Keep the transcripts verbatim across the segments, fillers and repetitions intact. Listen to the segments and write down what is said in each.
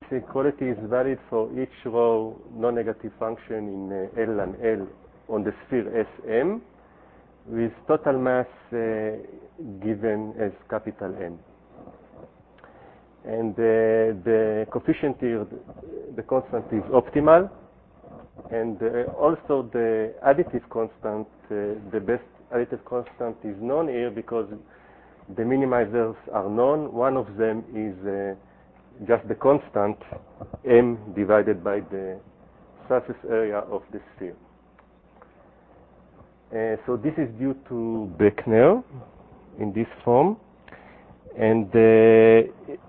equality is valid for each row non-negative function in uh, L and L on the sphere S M with total mass uh, given as capital N. And uh, the coefficient here, the constant is optimal. And uh, also the additive constant, uh, the best additive constant is known here because the minimizers are known. One of them is uh, just the constant m divided by the surface area of the sphere. Uh, so this is due to Beckner in this form, and uh,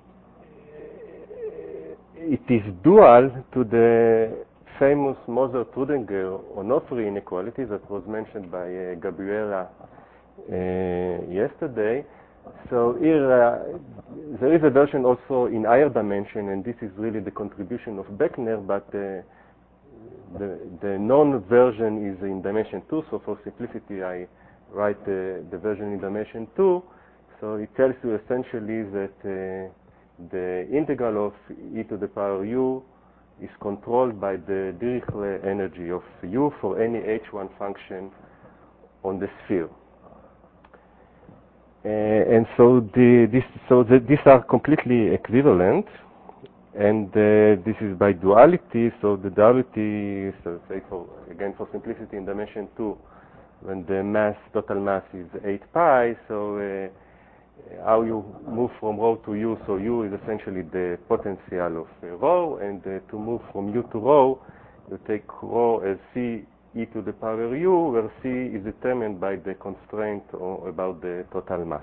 it is dual to the famous Moser-Trudginger Onofre inequality that was mentioned by uh, Gabriela uh, yesterday. So here uh, there is a version also in higher dimension, and this is really the contribution of Beckner, but uh, the, the known version is in dimension two, so for simplicity I write uh, the version in dimension two. So it tells you essentially that uh, the integral of e to the power u is controlled by the Dirichlet energy of u for any H one function on the sphere. Uh, and so, the, this, so the, these are completely equivalent, and uh, this is by duality. So the duality, so say for again for simplicity in dimension two, when the mass total mass is eight pi. So uh, how you move from rho to u? So u is essentially the potential of uh, rho, and uh, to move from u to rho, you take rho as c e to the power u, where c is determined by the constraint or about the total mass.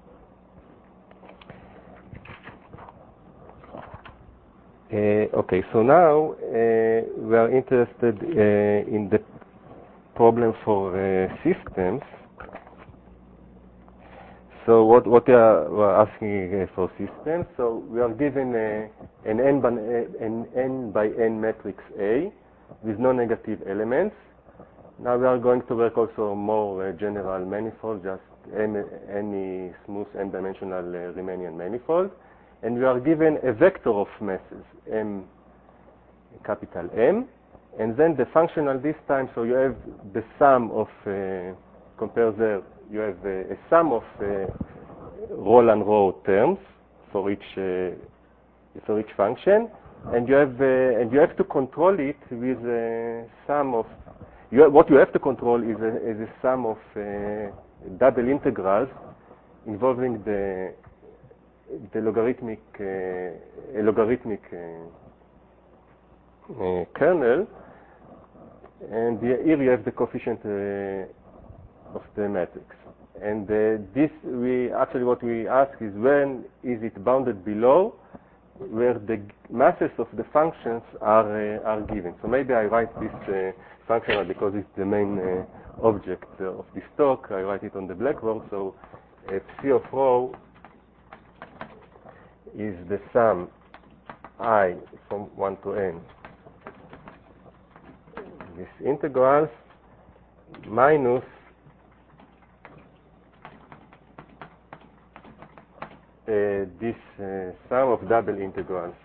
Uh, okay, so now uh, we are interested uh, in the problem for uh, systems. So what, what we are, we are asking uh, for systems, so we are given uh, an, n by, uh, an n by n matrix A with no negative elements. Now we are going to work also more uh, general manifold, just any, any smooth n-dimensional uh, Riemannian manifold. And we are given a vector of masses, m, capital M, and then the functional this time, so you have the sum of, uh, compare there, you have uh, a sum of uh, roll and row terms for each, uh, for each function, and you have, uh, and you have to control it with a sum of You have, what you have to control is a, is a sum of uh, double integrals involving the the logarithmic uh, a logarithmic uh, uh, kernel, and the, here you have the coefficient uh, of the matrix. And uh, this we actually what we ask is when is it bounded below where the masses of the functions are uh, are given. So maybe I write this. Uh, functional because it's the main uh, object uh, of this talk. I write it on the blackboard. So uh, psi of rho is the sum I from one to n. This integrals minus uh, this uh, sum of double integrals.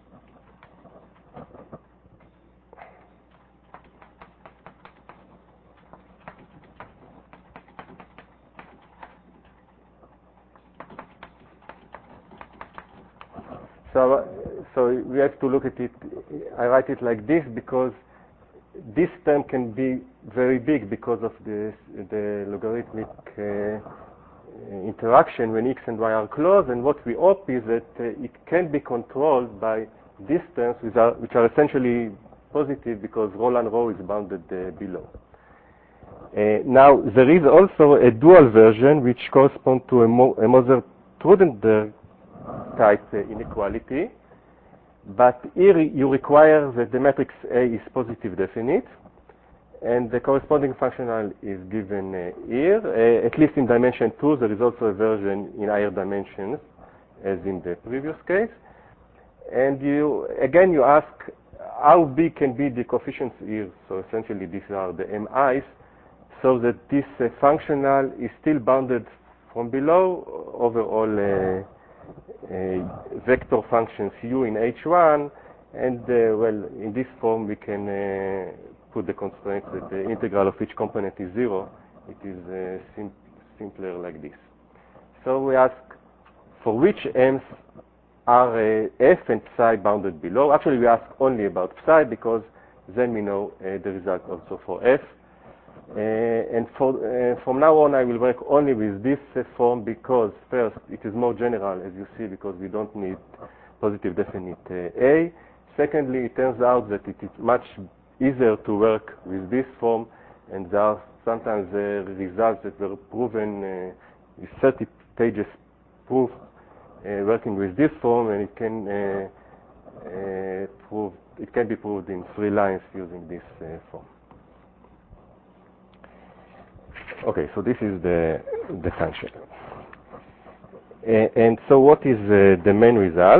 So, so we have to look at it, I write it like this because this term can be very big because of this, the logarithmic uh, interaction when x and y are close, and what we hope is that uh, it can be controlled by these terms which are, which are essentially positive because rho and rho is bounded uh, below. Uh, now, there is also a dual version which corresponds to a, Mo a Moser-Trudginger type uh, inequality, but here you require that the matrix A is positive definite, and the corresponding functional is given uh, here. Uh, at least in dimension two, there is also a version in higher dimensions, as in the previous case. And you again you ask how big can be the coefficients here. So essentially, these are the M Is, so that this uh, functional is still bounded from below over all. Uh, uh, vector functions u in H one, and uh, well, in this form we can uh, put the constraint that the integral of each component is zero. It is uh, sim simpler like this. So we ask for which m's are uh, f and psi bounded below. Actually, we ask only about psi because then we know uh, the result also for f. Uh, and for, uh, from now on, I will work only with this uh, form because first, it is more general, as you see, because we don't need positive definite uh, A. Secondly, it turns out that it is much easier to work with this form, and there are sometimes uh, results that were proven uh, with thirty pages proof uh, working with this form, and it can uh, uh, prove it can be proved in three lines using this uh, form. Okay, so this is the the function, uh, and so what is uh, the main result?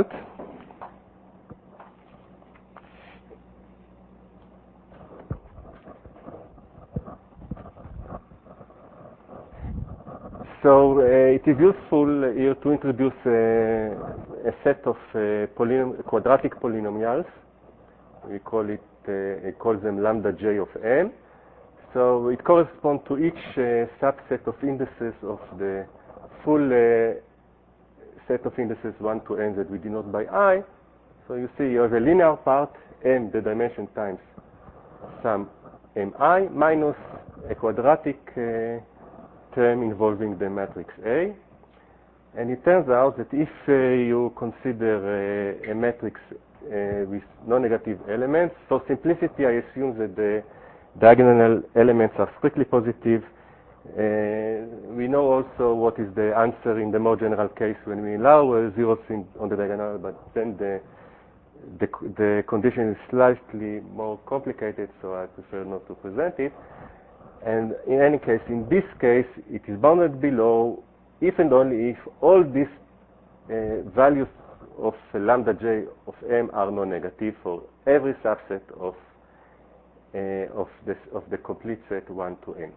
So uh, it is useful here to introduce uh, a set of uh, polynom quadratic polynomials. We call it, uh, we call them lambda j of m. So it corresponds to each uh, subset of indices of the full uh, set of indices one to n that we denote by I. So you see you have a linear part, m, the dimension times some mi, minus a quadratic uh, term involving the matrix A. And it turns out that if uh, you consider uh, a matrix uh, with non-negative elements, for simplicity I assume that the diagonal elements are strictly positive. Uh, we know also what is the answer in the more general case when we allow uh, zeros in, on the diagonal, but then the, the, the condition is slightly more complicated, so I prefer not to present it. And in any case, in this case, it is bounded below if and only if all these uh, values of uh, lambda j of m are non-negative for every subset of uh, of this of the complete set one to n.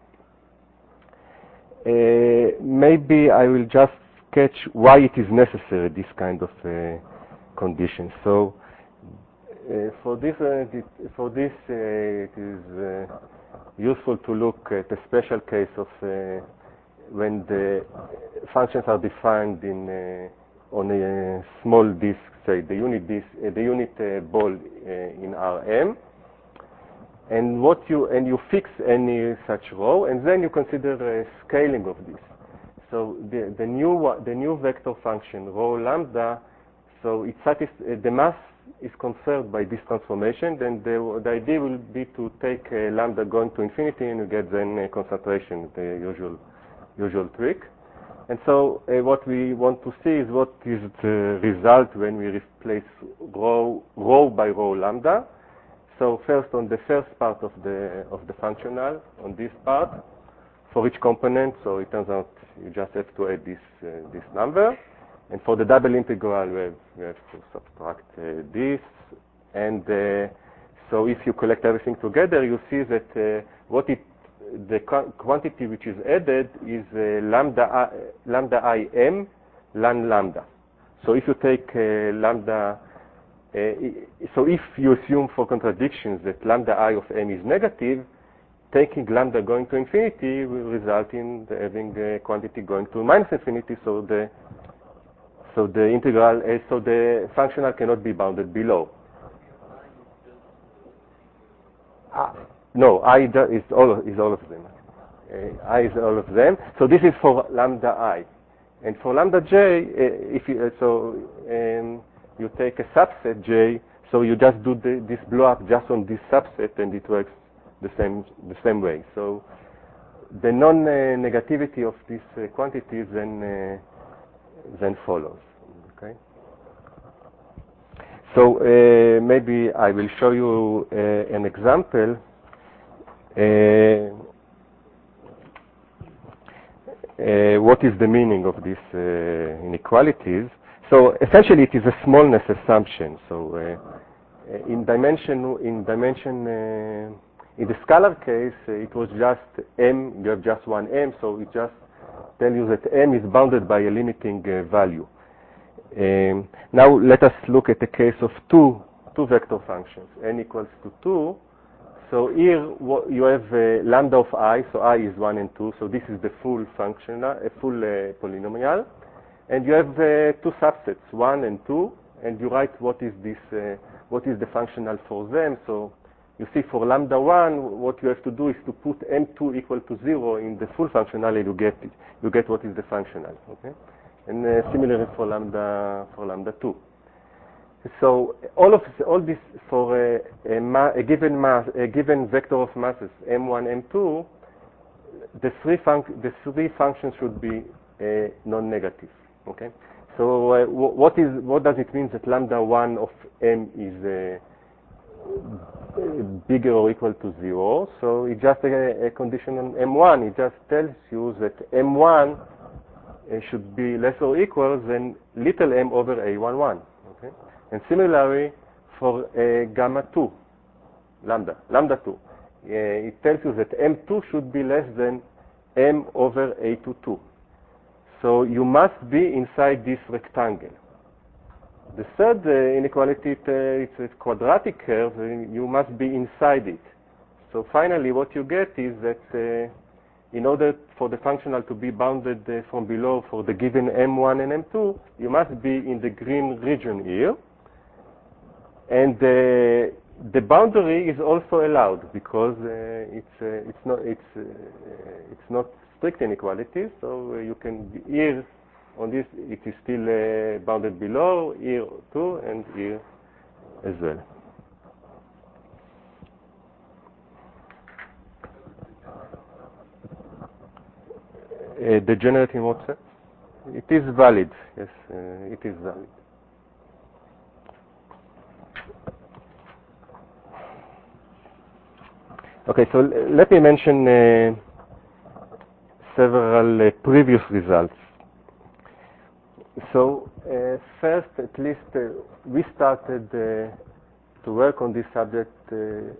Uh, maybe I will just sketch why it is necessary this kind of uh, condition. So uh, for this uh, for this uh, it is uh, useful to look at a special case of uh, when the functions are defined in uh, on a small disk, say the unit disk, uh, the unit uh, ball uh, in R M, and what you and you fix any such row, and then you consider a scaling of this. So the the new the new vector function rho lambda, so it satisfies uh, the mass is conserved by this transformation, then the, the idea will be to take uh, lambda going to infinity, and you get then a concentration, the usual usual trick. And so uh, what we want to see is what is the result when we replace row row by row lambda. So first on the first part of the of the functional, on this part, for each component, so it turns out you just have to add this uh, this number. And for the double integral, we have, we have to subtract uh, this. And uh, so if you collect everything together, you see that uh, what it, the qu quantity which is added is uh, lambda, I, lambda I m ln lambda. So if you take uh, lambda, uh, so if you assume for contradictions that lambda I of m is negative, taking lambda going to infinity will result in the having a quantity going to minus infinity. So the So the integral, uh, so the functional cannot be bounded below. Uh, no, I is all of, is all of them. Uh, I is all of them. So this is for lambda I, and for lambda j, uh, if you uh, so um, you take a subset j, so you just do the, this blow up just on this subset, and it works the same the same way. So the non-negativity uh, of this uh, quantity then. Uh, then follows. Okay. So uh, maybe I will show you uh, an example. Uh, uh, what is the meaning of these uh, inequalities? So essentially, it is a smallness assumption. So uh, in dimension, in dimension, uh, in the scalar case, uh, it was just m. You have just one m, so it just tell you that m is bounded by a limiting uh, value. Um, now let us look at the case of two, two vector functions, n equals to two. So here you have uh, lambda of I, so I is one and two, so this is the full function, a full uh, polynomial. And you have uh, two subsets, one and two, and you write what is this, uh, what is the functional for them. So you see for lambda one, what you have to do is to put m two equal to zero in the full functional, and you get it. You get what is the functional, okay? And uh, similarly for lambda for lambda two. So all of all this for a, a, ma a given mass, a given vector of masses m one, m two, the three func the three functions should be uh, non-negative. Okay. So uh, what is what does it mean that lambda one of m is uh, bigger or equal to zero? So it's just a, a condition on m one. It just tells you that m one uh, should be less or equal than little m over a one one. Okay. And similarly, for uh, gamma two, lambda, lambda two, uh, it tells you that m two should be less than m over a two two. So you must be inside this rectangle. The third uh, inequality, it, uh, it's a quadratic curve, and you must be inside it. So finally, what you get is that uh, in order for the functional to be bounded uh, from below for the given m one and m two, you must be in the green region here. And uh, the boundary is also allowed because uh, it's uh, it's not it's uh, it's not strict inequality. So uh, you can be here on this. It is still uh, bounded below here too, and here as well. Uh, degenerate in what sense? It is valid. Yes, uh, it is valid. Okay, so let me mention uh, several uh, previous results. So uh, first, at least, uh, we started uh, to work on this subject uh,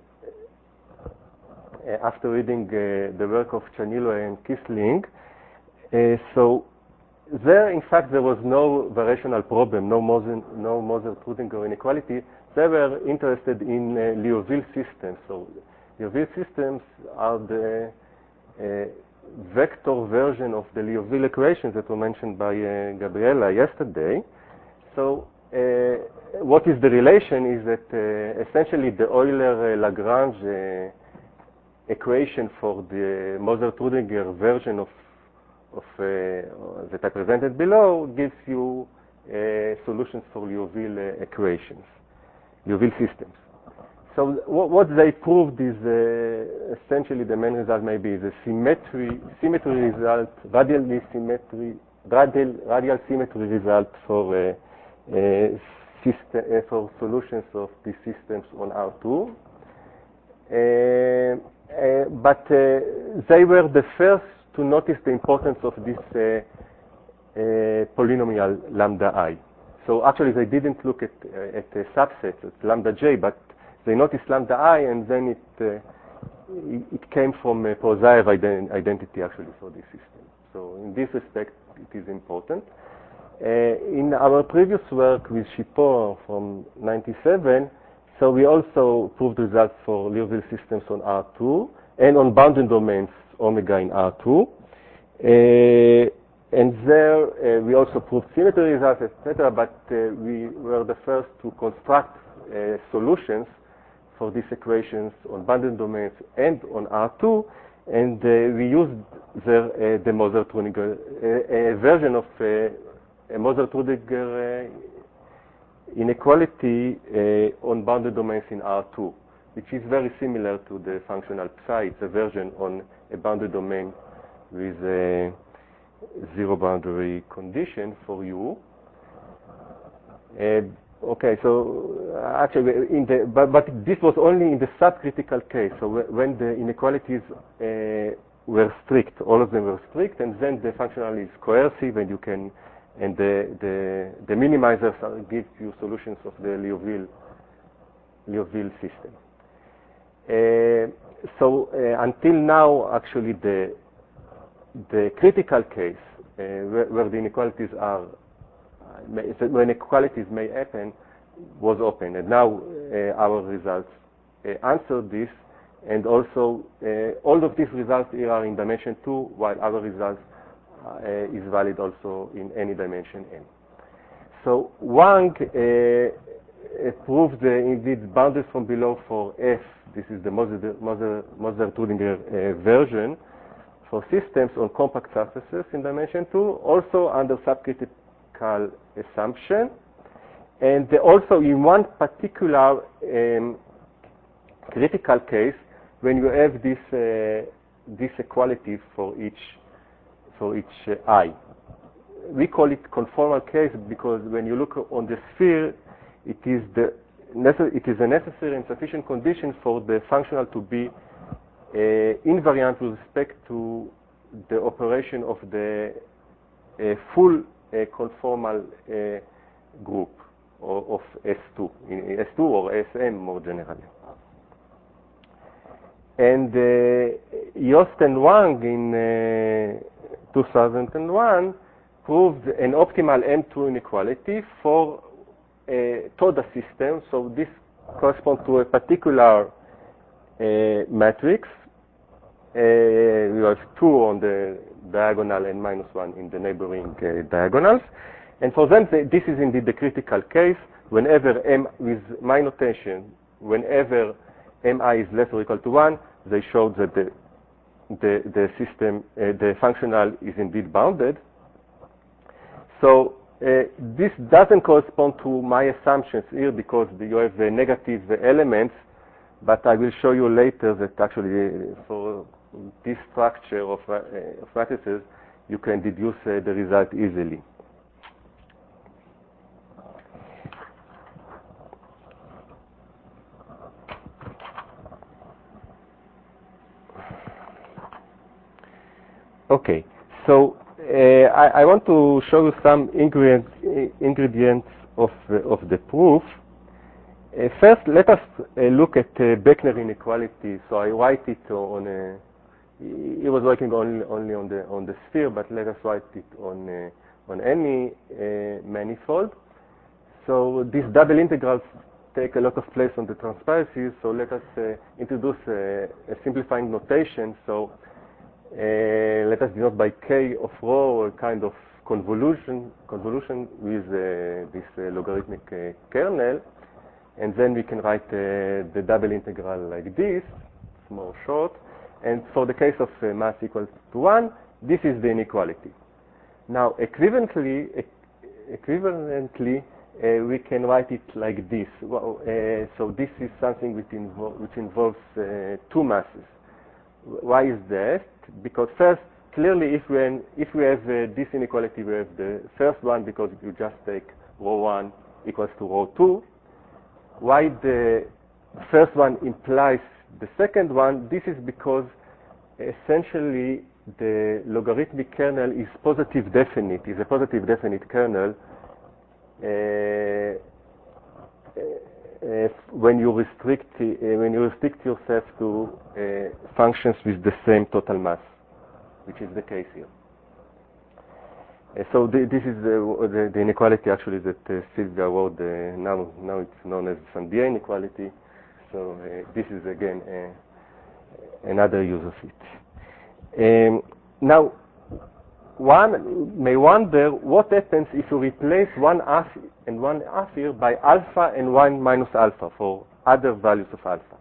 uh, after reading uh, the work of Cianillo and Kissling. Uh, so there, in fact, there was no variational problem, no Moser, no Moser-Trudginger inequality. They were interested in uh, Liouville systems. So Liouville systems are the uh, vector version of the Liouville equations that were mentioned by uh, Gabriela yesterday. So uh, what is the relation is that uh, essentially the Euler-Lagrange uh, equation for the Moser-Trudginger version of, of uh, that I presented below gives you uh, solutions for Liouville uh, equations, Liouville systems. So what they proved is uh, essentially the main result maybe is a symmetry symmetry result, radial symmetry, radial radial symmetry result for uh, uh, system uh, for solutions of these systems on R two. Uh, uh, but uh, they were the first to notice the importance of this uh, uh, polynomial lambda I. So actually, they didn't look at uh, at a subset at lambda j, but they noticed lambda I, and then it uh, it, it came from a Posaev ident identity actually for this system. So in this respect, it is important. Uh, in our previous work with Shipor from ninety-seven, so we also proved results for Liouville systems on R two and on bounding domains omega in R two. Uh, and there uh, we also proved symmetry results, et cetera. But uh, we were the first to construct uh, solutions for these equations on bounding domains and on R two, and uh, we used there uh, the Moser-Trudginger uh, a version of uh, a Moser-Trudginger uh, inequality uh, on bounded domains in R two, which is very similar to the functional psi. It's a version on a bounded domain with a zero boundary condition for U. Uh, Okay, so uh, actually, in the but, but this was only in the subcritical case. So when the inequalities uh, were strict, all of them were strict, and then the functional is coercive, and you can, and the the, the minimizers are, give you solutions of the Liouville Liouville system. Uh, so uh, until now, actually, the the critical case uh, where, where the inequalities are may, when inequalities may happen, was open. And now uh, our results uh, answer this, and also uh, all of these results here are in dimension two, while our results uh, is valid also in any dimension n. So Wang uh, proved uh, indeed boundaries from below for F. This is the Moser-Trudginger uh, version for systems on compact surfaces in dimension two, also under subcritical assumption, and also in one particular um, critical case when you have this uh, this equality for each for each uh, I. We call it conformal case because when you look on the sphere, it is the it is a necessary and sufficient condition for the functional to be uh, invariant with respect to the operation of the uh, full uh, conformal uh, group or, of S two, in S two or S M more generally. And uh, Yost and Wang in uh, two thousand one proved an optimal M two inequality for a Toda system. So this corresponds to a particular uh, matrix. Uh, you have two on the diagonal and minus one in the neighboring uh, diagonals. And for them, they, this is indeed the critical case. Whenever M, with my notation, whenever Mi is less or equal to one, they showed that the the, the system, uh, the functional is indeed bounded. So uh, this doesn't correspond to my assumptions here because you have the negative elements, but I will show you later that actually for this structure of, uh, of matrices, you can deduce uh, the result easily. Okay, so uh, I, I want to show you some ingredient, uh, ingredients of, uh, of the proof. Uh, first, let us uh, look at uh, Beckner inequality. So I write it on a, he was working only, only on the on the sphere, but let us write it on uh, on any uh, manifold. So these double integrals take a lot of place on the transparency. So let us uh, introduce a, a simplifying notation. So uh, let us denote by k of rho a kind of convolution convolution with uh, this uh, logarithmic uh, kernel, and then we can write uh, the double integral like this. It's more short. And for the case of uh, mass equals to one, this is the inequality. Now, equivalently, e equivalently, uh, we can write it like this. Well, uh, so this is something which, invo which involves uh, two masses. Why is that? Because first, clearly, if we if we have uh, this inequality, we have the first one because you just take rho one equals to rho two. Why the first one implies the second one? This is because essentially the logarithmic kernel is positive definite, is a positive definite kernel uh, uh, when you restrict uh, when you restrict yourself to uh, functions with the same total mass, which is the case here. Uh, so the, this is the, the, the inequality actually that uh, Sylvia wrote. Uh, now, now it's known as the Sandier inequality. So uh, this is again uh, another use of it. Um, now, one may wonder what happens if you replace one half and one half here by alpha and one minus alpha for other values of alpha.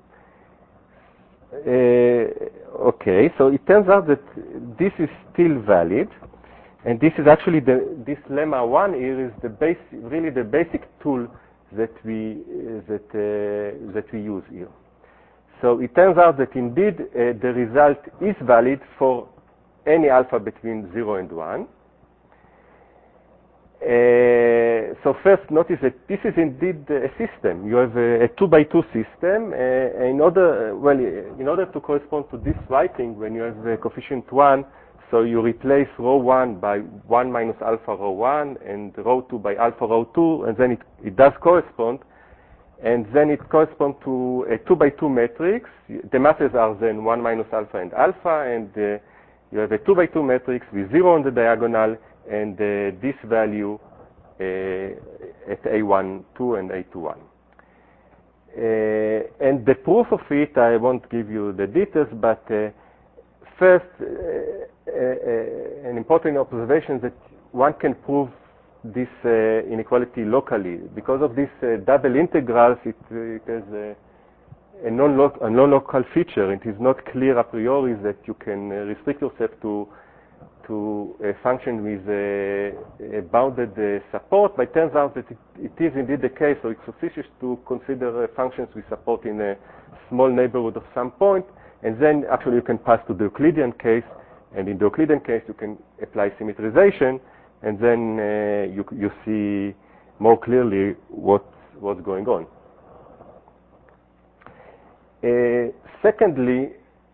Uh, okay, so it turns out that this is still valid. And this is actually the, this lemma one here is the base, really the basic tool that we uh, that uh, that we use here. So it turns out that indeed uh, the result is valid for any alpha between zero and one. Uh, so first, notice that this is indeed a system. You have a, a two by two system. Uh, in order, uh, well, in order to correspond to this writing, when you have a coefficient one. So you replace rho one by one minus alpha rho one and rho two by alpha rho two, and then it, it does correspond. And then it corresponds to a two by two matrix. The masses are then one minus alpha and alpha, and uh, you have a two by two matrix with zero on the diagonal, and uh, this value uh, at A one two and A two one. Uh, and the proof of it, I won't give you the details, but uh, first, uh, uh, an important observation is that one can prove this uh, inequality locally. Because of these uh, double integrals, it, it has a, a non-local non feature. It is not clear a priori that you can uh, restrict yourself to to a function with a, a bounded uh, support, but it turns out that it, it is indeed the case, so it's sufficient to consider uh, functions with support in a small neighborhood of some point, and then actually you can pass to the Euclidean case, and in the Euclidean case you can apply symmetrization, and then uh, you, you see more clearly what, what's going on. Uh, secondly,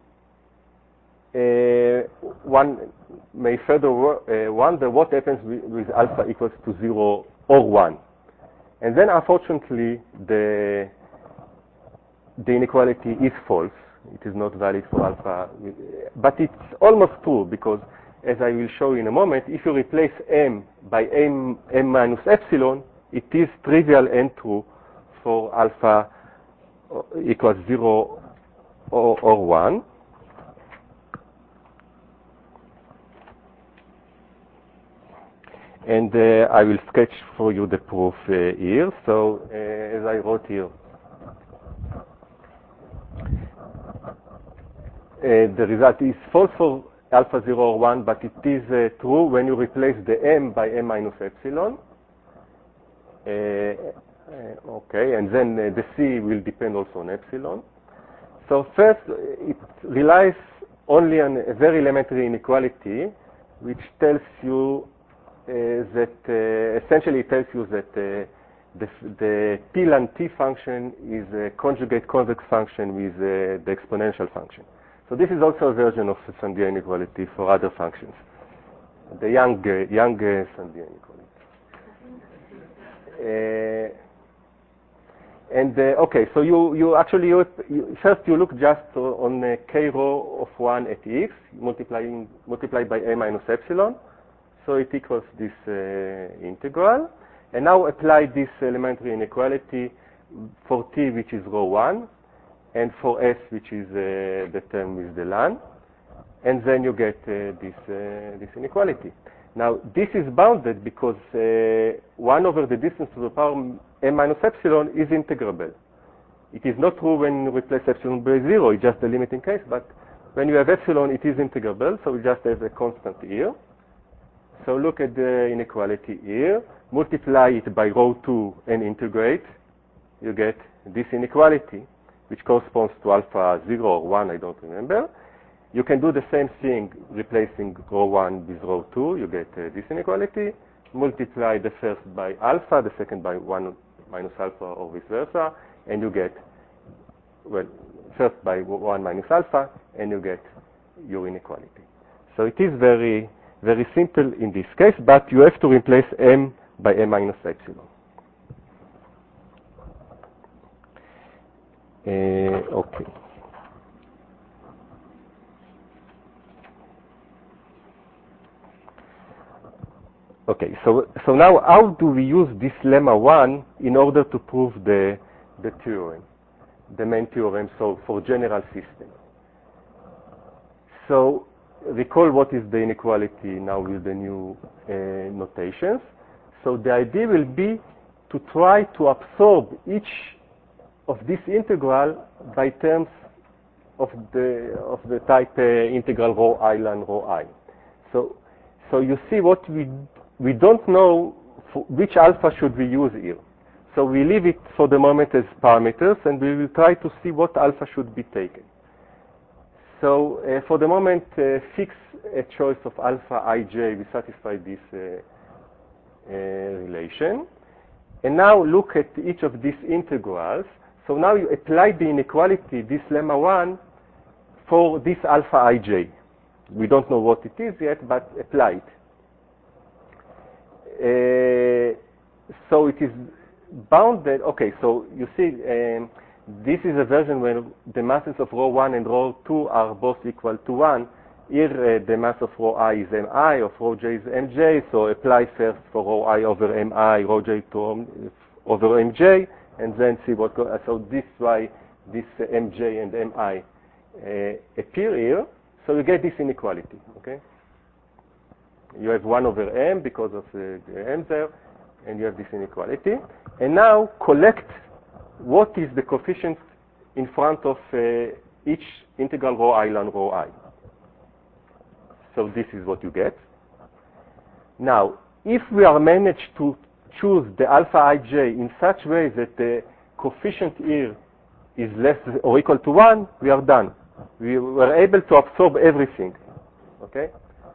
uh, one may further uh, wonder what happens with, with alpha equals to zero or one. And then unfortunately the, the inequality is false. It is not valid for alpha. But it's almost true because, as I will show in a moment, if you replace m by m, m minus epsilon, it is trivial and true for alpha equals zero or, or one. And uh, I will sketch for you the proof uh, here. So uh, as I wrote here, uh, the result is false for alpha zero or one, but it is uh, true when you replace the m by m minus epsilon. Uh, uh, okay, and then uh, the c will depend also on epsilon. So first, it relies only on a very elementary inequality, which tells you Uh, that uh, essentially it tells you that uh, the, the P ln T function is a conjugate convex function with uh, the exponential function. So this is also a version of the Sandia inequality for other functions, the young, uh, young uh, Sandia inequality. Uh, and uh, okay, so you, you actually, you, you, first you look just on uh, k rho of one at x, multiplying, multiplied by a minus epsilon. So it equals this uh, integral. And now apply this elementary inequality for t, which is rho one, and for s, which is uh, the term with the ln. And then you get uh, this, uh, this inequality. Now, this is bounded because uh, one over the distance to the power m minus epsilon is integrable. It is not true when you replace epsilon by zero. It's just the limiting case. But when you have epsilon, it is integrable. So we just have a constant here. So look at the inequality here, multiply it by rho two and integrate, you get this inequality, which corresponds to alpha zero or one, I don't remember. You can do the same thing, replacing rho one with rho two, you get uh, this inequality, multiply the first by alpha, the second by one minus alpha, or vice versa, and you get, well, first by one minus alpha, and you get your inequality. So it is very Very simple in this case, but you have to replace m by m minus epsilon. Uh, okay. Okay, so, so now how do we use this lemma one in order to prove the, the theorem, the main theorem, so for general system? So recall what is the inequality now with the new uh, notations. So the idea will be to try to absorb each of this integral by terms of the of the type uh, integral rho I ln rho I. So so you see what we we don't know for which alpha should we use here. So we leave it for the moment as parameters, and we will try to see what alpha should be taken. So uh, for the moment, uh, fix a choice of alpha ij. We satisfy this uh, uh, relation. And now look at each of these integrals. So now you apply the inequality, this lemma one, for this alpha ij. We don't know what it is yet, but apply it. Uh, so it is bounded. Okay, so you see, um, this is a version where the masses of rho one and rho two are both equal to one, here uh, the mass of rho I is mi, of rho j is mj, so apply first for rho I over mi, rho j to over mj, and then see what goes. So this is why this uh, mj and mi uh, appear here. So you get this inequality, okay? You have one over m because of uh, the m there, and you have this inequality. And now collect what is the coefficient in front of uh, each integral rho I ln rho I. So this is what you get. Now, if we are managed to choose the alpha ij in such way that the coefficient here is less or equal to one, we are done. We were able to absorb everything, okay?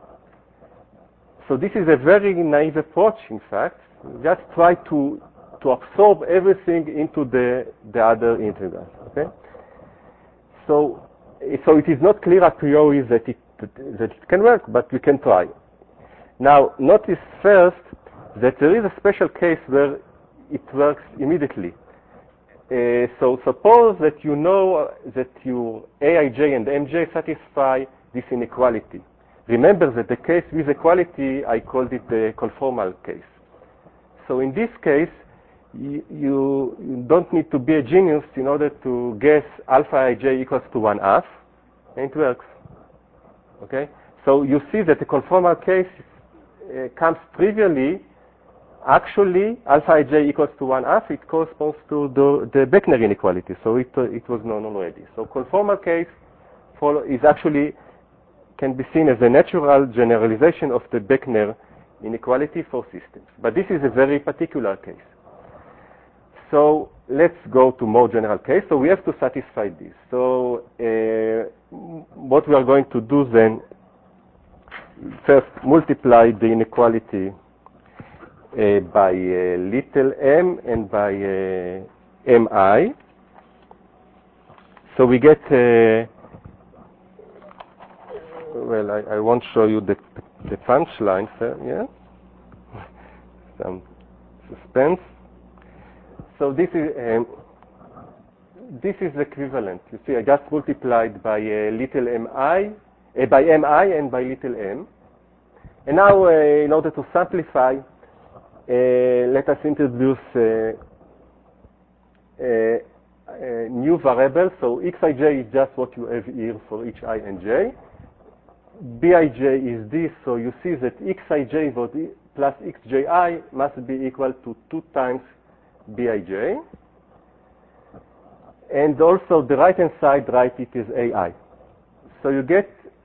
So this is a very naive approach, in fact. Just try to, to absorb everything into the, the other integrals, okay? So, so it is not clear a priori that it, that it can work, but we can try. Now, notice first that there is a special case where it works immediately. Uh, so suppose that you know that your aij and mj satisfy this inequality. Remember that the case with equality, I called it the conformal case. So in this case, you, you, you don't need to be a genius in order to guess alpha ij equals to one half, and it works. Okay? So you see that the conformal case uh, comes trivially. Actually, alpha ij equals to one half, it corresponds to the, the Beckner inequality. So it, uh, it was known already. So conformal case follow, is actually can be seen as a natural generalization of the Beckner inequality for systems. But this is a very particular case. So let's go to more general case. So we have to satisfy this. So uh, what we are going to do then, first multiply the inequality Uh, by uh, little m and by uh, mi. So we get, uh, well, I, I won't show you the, the punchline, sir, yeah? Some suspense. So this is, um, this is equivalent. You see, I just multiplied by uh, little mi, uh, by mi and by little m. And now, uh, in order to simplify, Uh, let us introduce uh, a, a new variable. So xij is just what you have here for each I and j. Bij is this, so you see that xij plus xji must be equal to two times bij. And also the right-hand side, write it as ai. So you get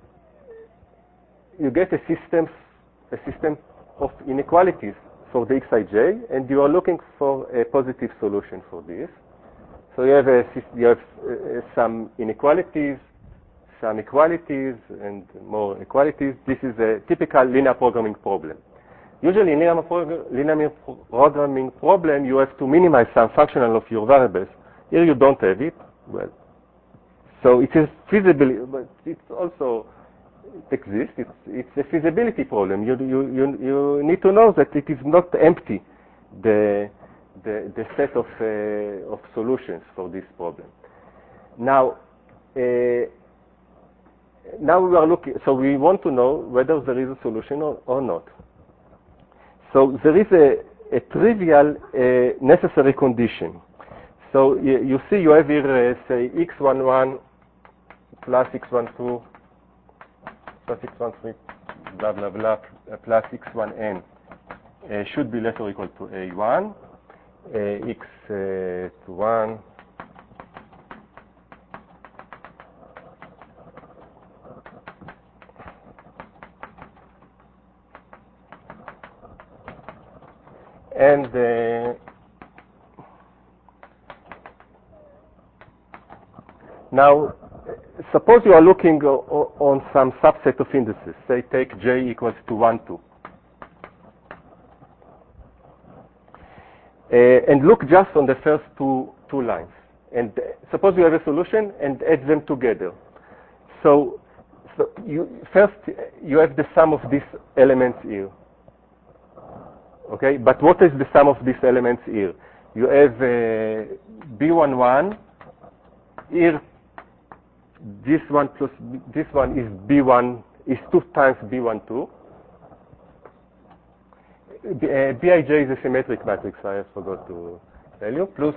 you get a system a system of inequalities for the xij, and you are looking for a positive solution for this. So you have, a, you have uh, some inequalities, some equalities, and more equalities. This is a typical linear programming problem. Usually in linear, prog linear programming problem, you have to minimize some functional of your variables. Here you don't have it. Well, so it is feasible, but it's also it exists. It's, it's a feasibility problem. You, you, you, you need to know that it is not empty, the, the, the set of, uh, of solutions for this problem. Now, uh, now we are looking, so we want to know whether there is a solution or, or not. So there is a, a trivial uh, necessary condition. So you, you see you have here, uh, say, x eleven plus x twelve plus x thirteen, blah, blah, blah, plus x one n uh, should be less or equal to a one, uh, x uh, to one, and uh, now suppose you are looking on some subset of indices. Say take j equals to one, two. Uh, and look just on the first two, two lines. And uh, suppose you have a solution and add them together. So, so you, first you have the sum of these elements here. Okay, but what is the sum of these elements here? You have uh, b eleven here. This one plus b, this one is b one is two times B one two. B, uh, Bij is a symmetric matrix, I forgot to tell you, plus,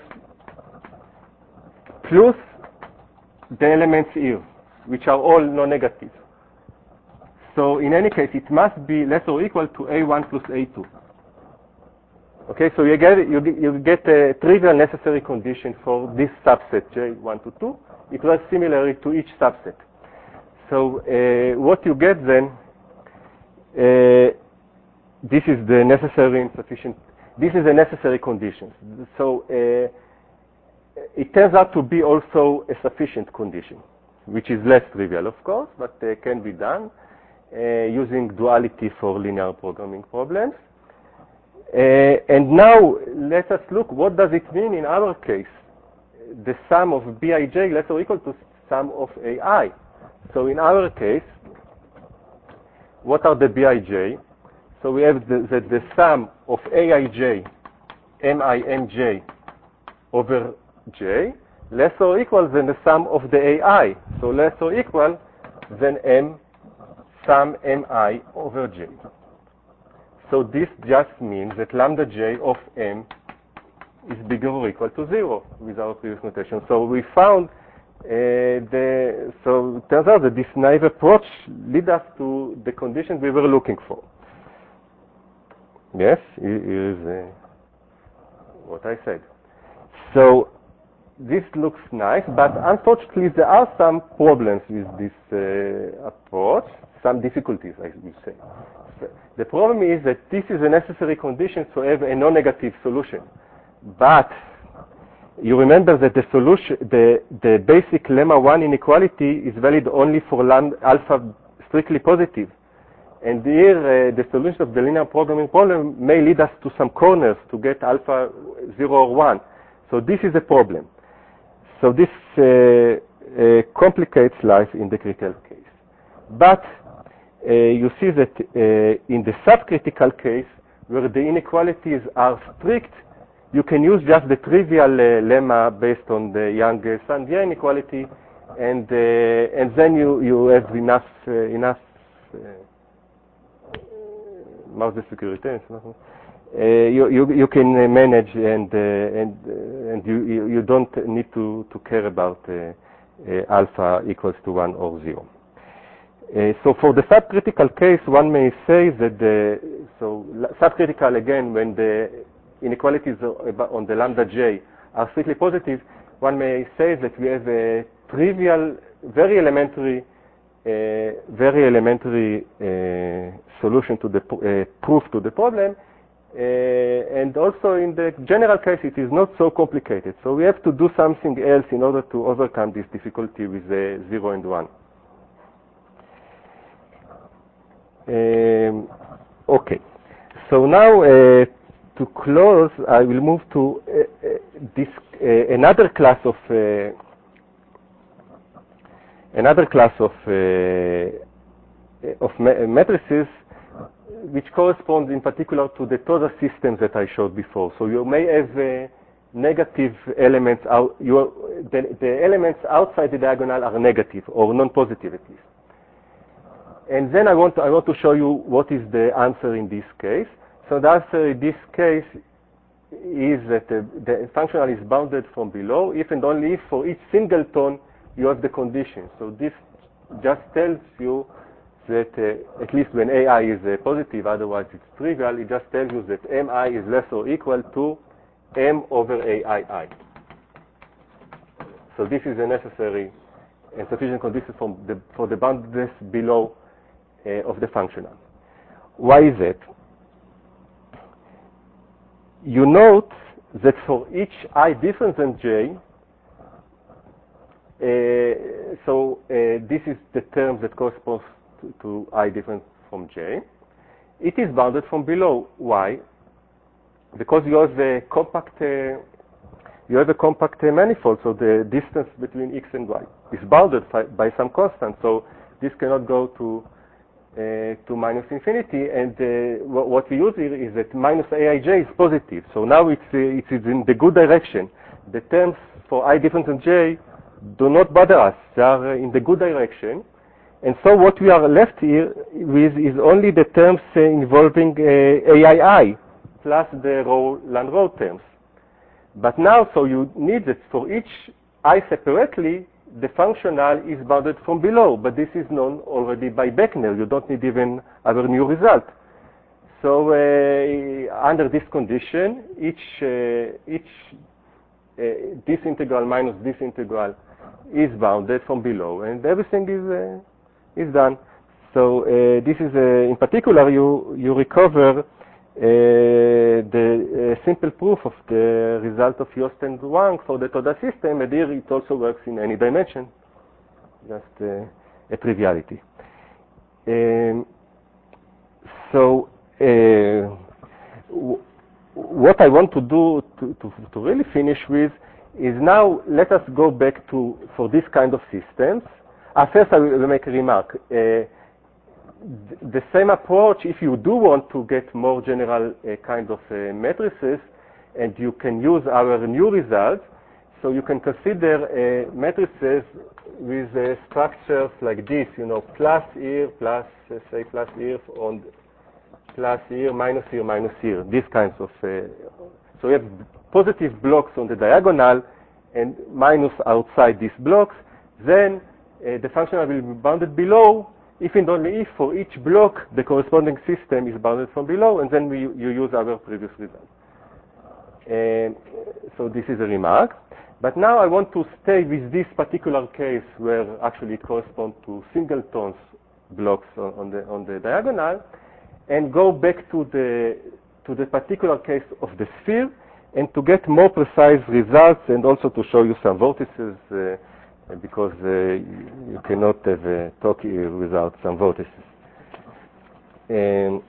plus the elements here, which are all non-negative. So in any case, it must be less or equal to A one plus A two. Okay, so you get, you, you get a trivial necessary condition for this subset, J one to two. It was similar to each subset. So uh, what you get then, uh, this is the necessary and sufficient, this is a necessary condition. So uh, it turns out to be also a sufficient condition, which is less trivial, of course, but uh, can be done uh, using duality for linear programming problems. Uh, and now let us look, what does it mean in our case? The sum of Bij less or equal to sum of A I. So in our case, what are the Bij? So we have the, the, the sum of Aij, Mimj over J, less or equal than the sum of the A I. So less or equal than M sum Mi over J. So this just means that lambda J of M is bigger or equal to zero with our previous notation. So we found uh, the, so it turns out that this naive approach leads us to the conditions we were looking for. Yes, here is uh, what I said. So this looks nice, but unfortunately there are some problems with this uh, approach, some difficulties, I would say. The problem is that this is a necessary condition to have a non-negative solution. But you remember that the solution, the, the basic lemma one inequality is valid only for lambda, alpha strictly positive. And here uh, the solution of the linear programming problem may lead us to some corners to get alpha zero or one. So this is a problem. So this uh, uh, complicates life in the critical case. But uh, you see that uh, in the subcritical case, where the inequalities are strict, you can use just the trivial uh, lemma based on the Young-Sandia inequality, and uh, and then you you have enough uh, enough marge de sécurité. Uh, you, you you can uh, manage, and uh, and uh, and you, you you don't need to to care about uh, uh, alpha equals to one or zero. Uh, so for the subcritical case, one may say that the so subcritical again when the inequalities on the lambda j are strictly positive, one may say that we have a trivial, very elementary, uh, very elementary uh, solution to the uh, proof to the problem. Uh, and also in the general case, it is not so complicated. So we have to do something else in order to overcome this difficulty with the zero and one. Um, okay. So now uh, to close, I will move to uh, uh, this uh, another class of uh, another class of uh, of ma matrices, which corresponds in particular to the Toda systems that I showed before. So you may have uh, negative elements, out, you, the, the elements outside the diagonal are negative or non-positive at least. And then I want, to, I want to show you what is the answer in this case. So the answer in this case is that the, the functional is bounded from below if and only if for each singleton you have the condition. So this just tells you that uh, at least when A I is uh, positive, otherwise it's trivial, it just tells you that M I is less or equal to M over A I I. So this is a necessary and sufficient condition from the, for the boundedness below uh, of the functional. Why is that? You note that for each I different than J, uh, so uh, this is the term that corresponds to, to I different from J. It is bounded from below. Why? Because you have a compact, uh, you have a compact uh, manifold, so the distance between x and y is bounded by, by some constant. So this cannot go to uh, to minus infinity. And uh, what we use here is that minus Aij is positive. So now it's uh, it is in the good direction. The terms for I different than J do not bother us. They are uh, in the good direction. And so what we are left here with is only the terms uh, involving uh, A I I plus the row, land row terms. But now, so you need that for each I separately, the functional is bounded from below, but this is known already by Beckner. You don't need even our new result. So uh, under this condition, each, uh, each uh, this integral minus this integral is bounded from below, and everything is uh, is done. So uh, this is, uh, in particular, you, you recover uh, the uh, simple proof of the result of Yost and Wang for the Toda system, and here it also works in any dimension, just uh, a triviality. Um, so uh, w what I want to do to, to, to really finish with is now let us go back to, for this kind of systems. Uh, first, I will make a remark. Uh, th the same approach, if you do want to get more general uh, kind of uh, matrices, and you can use our new results, so you can consider uh, matrices with uh, structures like this, you know, plus here, plus, uh, say, plus here, on plus here, minus here, minus here, these kinds of, uh, so you have positive blocks on the diagonal and minus outside these blocks, then Uh, the functional will be bounded below if and only if for each block the corresponding system is bounded from below, and then we, you use our previous result. Uh, so this is a remark. But now I want to stay with this particular case where actually it corresponds to singletons blocks on, on, the, on the diagonal, and go back to the, to the particular case of the sphere, and to get more precise results, and also to show you some vortices, uh, because uh, you cannot have a talk here without some vortices. Um,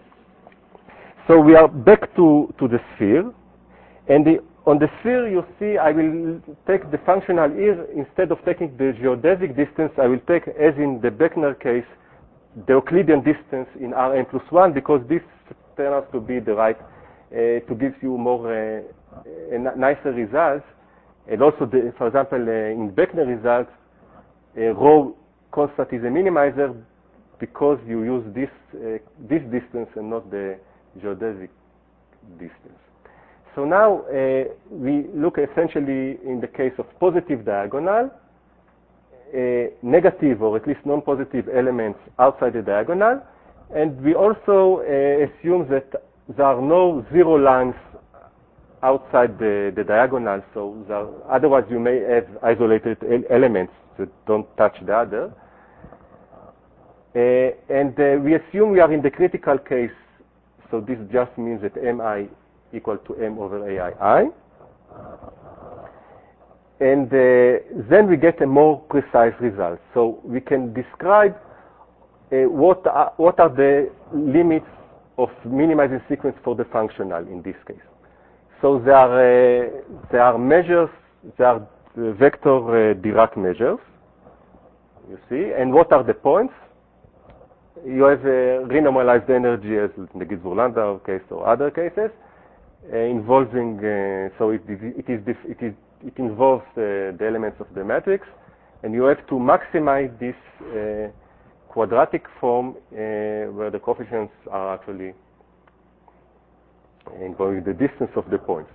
so we are back to, to the sphere, and the, on the sphere you see I will take the functional here, instead of taking the geodesic distance, I will take, as in the Beckner case, the Euclidean distance in R n plus one, because this turns out to be the right, uh, to give you more uh, uh, nicer results. And also, the, for example, uh, in Beckner results, uh, rho constant is a minimizer because you use this, uh, this distance and not the geodesic distance. So now uh, we look essentially in the case of positive diagonal, uh, negative or at least non-positive elements outside the diagonal, and we also uh, assume that there are no zero lines outside the, the diagonal, so there, otherwise you may have isolated elements that don't touch the other. Uh, and uh, we assume we are in the critical case, so this just means that mi equal to m over A I I. And uh, then we get a more precise result. So we can describe uh, what, are, what are the limits of minimizing sequence for the functional in this case. So there are, uh, there are measures, there are uh, vector uh, Dirac measures, you see, and what are the points? You have a renormalized energy as in the Ginsburg-Landau case or other cases, uh, involving, uh, so it, it, is, it, is, it involves uh, the elements of the matrix, and you have to maximize this uh, quadratic form uh, where the coefficients are actually involving the distance of the points.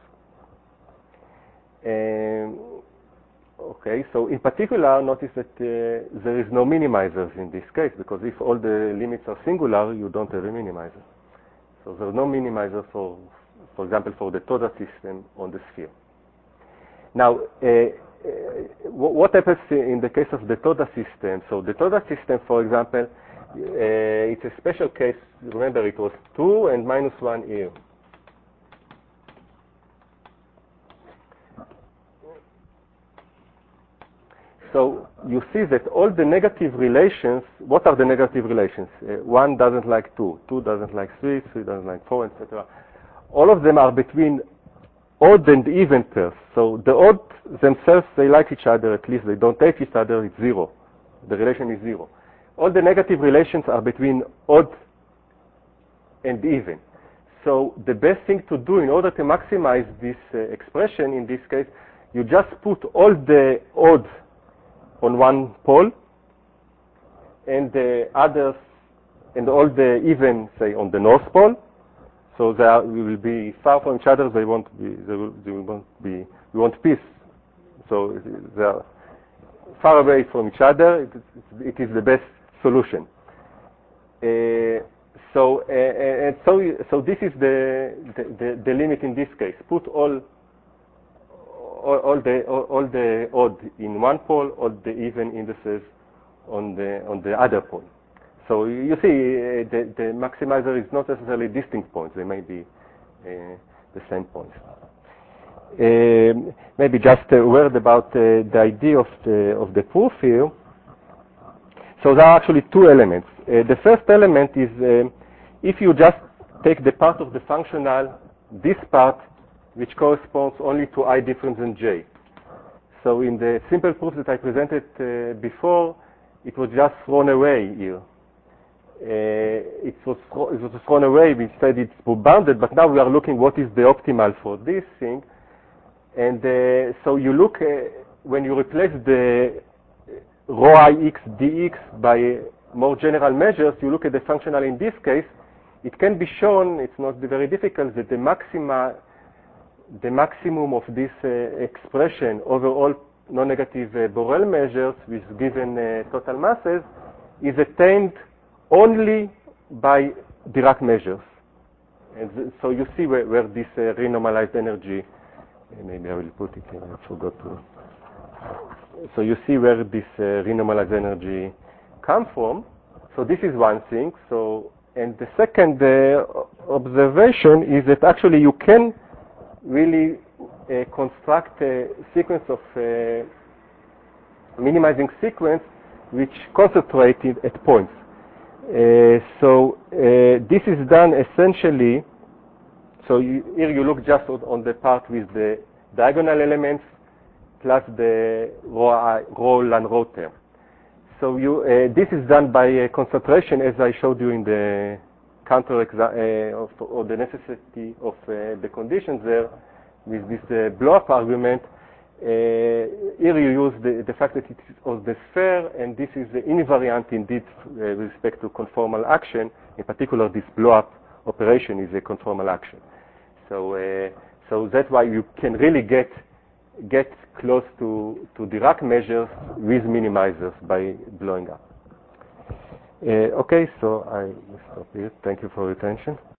Um, okay, so in particular, notice that uh, there is no minimizers in this case, because if all the limits are singular, you don't have a minimizer. So there are no minimizers for, for example, for the Toda system on the sphere. Now, uh, uh, what happens in the case of the Toda system? So the Toda system, for example, uh, it's a special case. Remember, it was two and minus one here. So you see that all the negative relations, what are the negative relations? Uh, one doesn't like two, two doesn't like three, three doesn't like four, et cetera. All of them are between odd and even pairs. So the odd themselves, they like each other, at least they don't hate each other, it's zero. The relation is zero. All the negative relations are between odd and even. So the best thing to do in order to maximize this uh, expression in this case, you just put all the odd on one pole, and the others, and all the even, say, on the North Pole. So they are, we will be far from each other. They won't be. They will, they won't be. We want peace. So they are far away from each other. It, it is the best solution. Uh, so uh, and so so this is the, the the the limit in this case. Put all all, all the all, all the odd in one pole, all the even indices on the on the other pole. So you see, uh, the, the maximizer is not necessarily distinct points. They may be uh, the same points. Uh, maybe just a word about uh, the idea of the of the proof here. So there are actually two elements. Uh, the first element is uh, if you just take the part of the functional, this part, which corresponds only to I different than j. So in the simple proof that I presented uh, before, it was just thrown away here. Uh, it, was it was thrown away. We said it's bounded, but now we are looking what is the optimal for this thing. And uh, so you look, uh, when you replace the rho I x dx by more general measures, you look at the functional in this case, it can be shown, it's not very difficult, that the maxima, the maximum of this uh, expression over all non-negative uh, Borel measures with given uh, total masses is attained only by Dirac measures. And th so you see where, where this uh, renormalized energy, uh, maybe I will put it here, I forgot to. So you see where this uh, renormalized energy comes from. So this is one thing. So, and the second uh, observation is that actually you can really uh, construct a sequence of uh, minimizing sequence which concentrated at points. Uh, so uh, this is done essentially. So you, here you look just on, on the part with the diagonal elements plus the rho, rho ln rho term. So you, uh, this is done by uh, concentration, as I showed you in the counter uh, of, or the necessity of uh, the conditions there with this uh, blow-up argument. Uh, here you use the, the fact that it is of the sphere, and this is invariant indeed uh, with respect to conformal action. In particular, this blow-up operation is a conformal action. So, uh, so that's why you can really get get close to, to Dirac measures with minimizers by blowing up. Uh, okay, so I stop here. Thank you for your attention.